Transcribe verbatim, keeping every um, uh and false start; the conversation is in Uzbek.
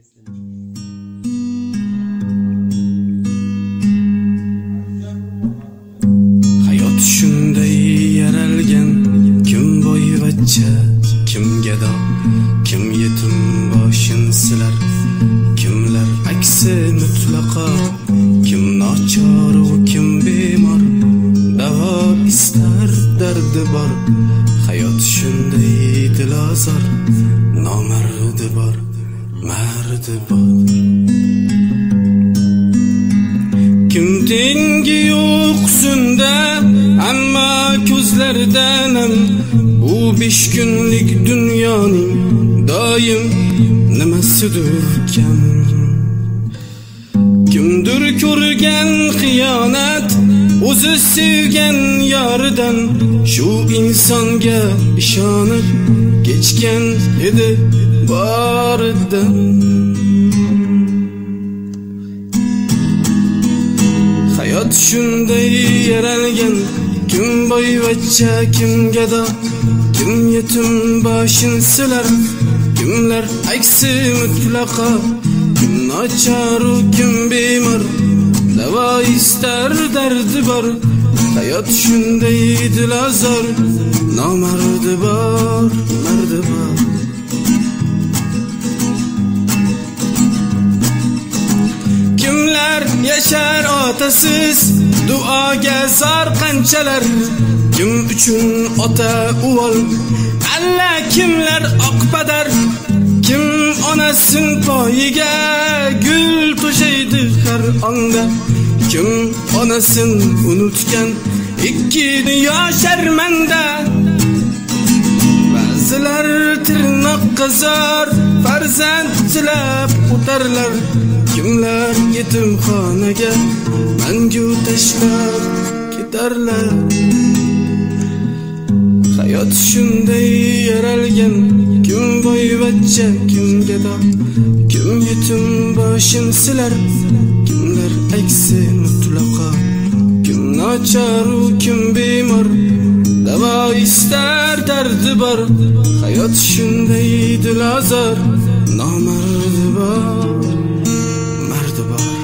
Hayot shunday yaralgan, kim boyvachcha, kim gado, kim yetim boshin silar, kimlar aksi mutlaqo, kim nochor va kim bemor, davo istar dardi bor. Hayot shunday dilozor, nomardi bor, mardi bor. Kim tengi yo'q sunda, ammo ko'zlaridan bu besh kunlik dunyoning doim nimasidir kam. Kimdir ko'rgan xiyonat, o'zi sevgan yoridan, shu insonga ishonib kechgan edi boridan. Hayot shunday yaralgan, kim boyvachcha, kim gado, kim yetim boshin silar, kimlar aksi mutlaqo, kim nochor va kim bemor, davo istar dardi bor. Hayot shunday dilozor, nomardi bor, mardi bor. Kimlar yashar otasiz, duoga zor qanchalar, kim uchun ota o'g'il, alla kimlar oqpadar, kim onasin poyiga gul to'shaydi har onda, kim onasin unutgan ikki dunyo sharmanda. Ba'zilar tirnoqqa zor farzand tilab o'tarlar, kimlar yetimxonaga mangu tashlab ketarlar. Hayot shunday yaralgan, kim boyvachcha, kim gado, kim yetim boshin silar, kimlar aksi mutlaqo, kim nochor va kim bemor, davo istar dardi bor. Hayot shunday dilozor, nomardi bor, mardi bor.